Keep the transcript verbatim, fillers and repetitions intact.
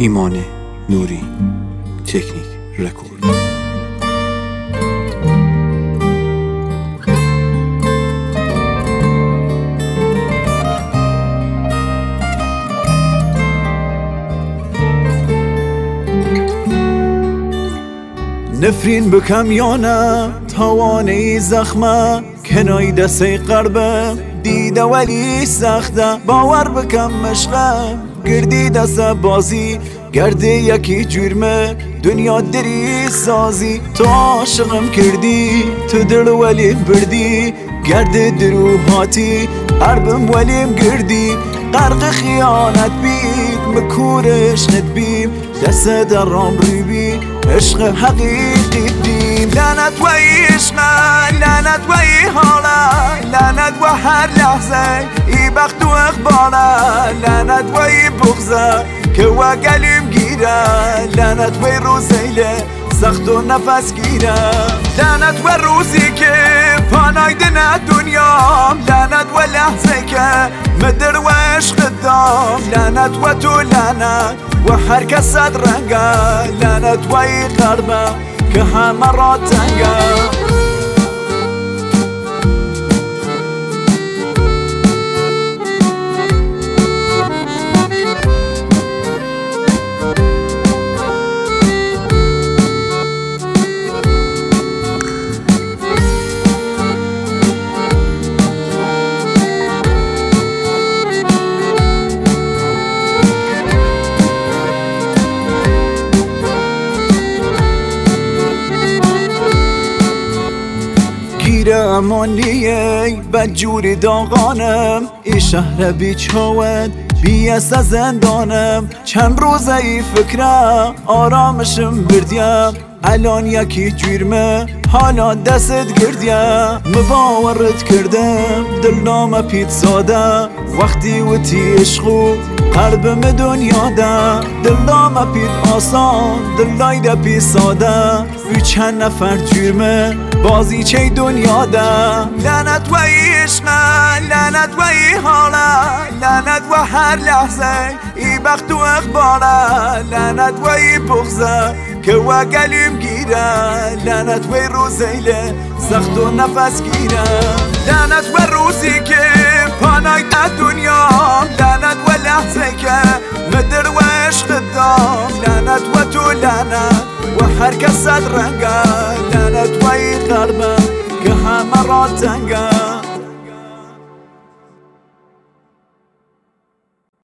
ایمان نوری، تکنیک رکورد. نفرین بکم یا نه توانه زخمه کنای دسته قربه دیده ولی سخته باور بکم مشقم گردی دست بازی گرده یکی جرمه دنیا دری سازی تو عاشقم کردی تو دل ولی بردی گرده دروهاتی عربم ولیم گردی غرق خیانت بید مکورش ندبیم دست در رام ریبی عشق حقیقی دیم لعنت و عشقه لعنت و حاله لعنت و هر لحظه ای بخت و اخباره لعنت و بغضه که و گلیم گیره لعنت و روزیله سخت و نفس گیره لعنت و روزی که پانایده نه دنیام لعنت و لحظه که مدر و عشق دام لعنت و تو لعنت و هر کس صد رنگه لعنت و ای قربه که همه را تنگه امانیه بدجوری داغانم ای شهر بیچوت بیست زندانم چند روزه ای فکره آرامشم بردیم الان یکی جرمه حالا دستت گردیم مباورت کردم دلنامه پیت ساده وقتی و تی عشقو قلبم دنیا ده دلنامه پیت آسان دلایده پی ساده وی چند نفر جرمه بازی چه دنیا ده لعنت و عشقه لعنت و حاله لعنت و هر لحظه ای بخت و اخباره لعنت و بغضه که و گلیم گیره لعنت و روزیله سخت و نفس گیره لعنت و روزی که پانای دنیا لعنت و لحظه که مدر و عشق دام لعنت و تو لعنت و هر کس صد رنگه لعنت و ای قربه که همه را تنگه